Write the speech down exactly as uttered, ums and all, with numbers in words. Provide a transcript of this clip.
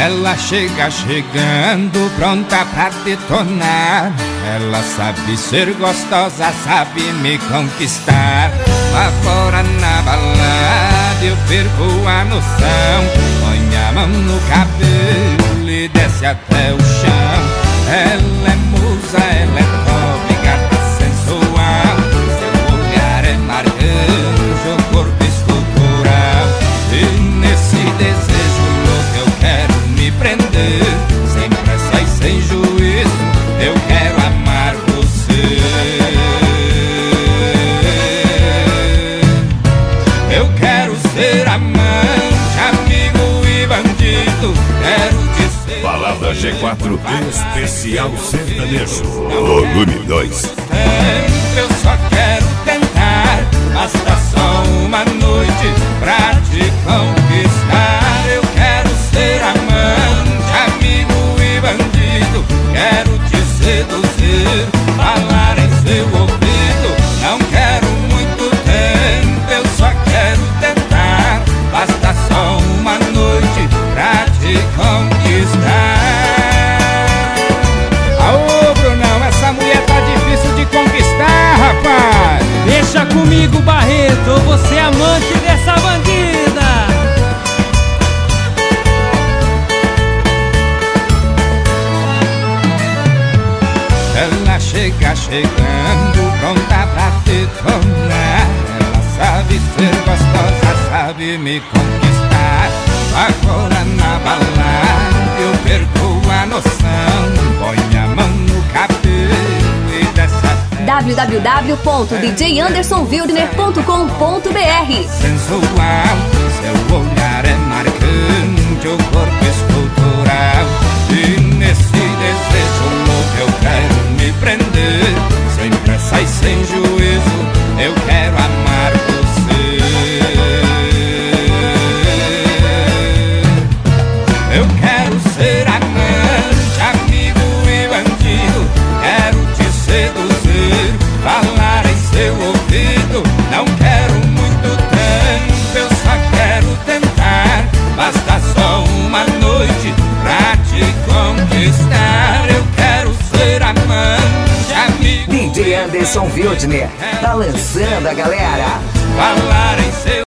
Ela chega chegando, pronta pra detonar. Ela sabe ser gostosa, sabe me conquistar. Lá fora na balada eu perco a noção. Põe a mão no cabelo e desce até o chão. Ela é musa, ela é top, gata sensual. Seu olhar é marcante, o corpo escultural. E nesse desejo louco eu quero me prender. Sem pressa e sem juízo eu quero amar você. Eu quero ser amante, amigo e bandido. Quero te ser. Balada G quatro Especial Sertanejo Volume dois. Eu só quero tentar, basta só uma noite pra te conquistar. Eu quero ser amante, amigo e bandido. Quero te seduzir, falar em seu ouvido. Não quero muito tempo, eu só quero tentar. Basta só uma noite pra te conquistar. Aô, Brunão, essa mulher tá difícil de conquistar, rapaz. Deixa comigo, Barreto, eu vou ser amante dessa bandida. Ela chega chegando, pronta pra detonar. Ela sabe ser gostosa, sabe me conquistar. Agora na balada eu perco a noção. Põe a mão no cabelo e desce até w w w ponto d j anderson wildner ponto com ponto b r. sensual, seu olhar é marcante, o corpo escultural. E nesse desejo louco eu quero me prender. Sem pressa e sem juízo eu quero amar você. Eu quero ser amante, amigo e bandido. Quero te seduzir, falar em seu ouvido. Não quero muito tempo, eu só quero tentar. Basta só uma noite pra te conquistar. Eu quero ser amante, amigo D J Anderson Wildner tá lançando a galera. falar em seu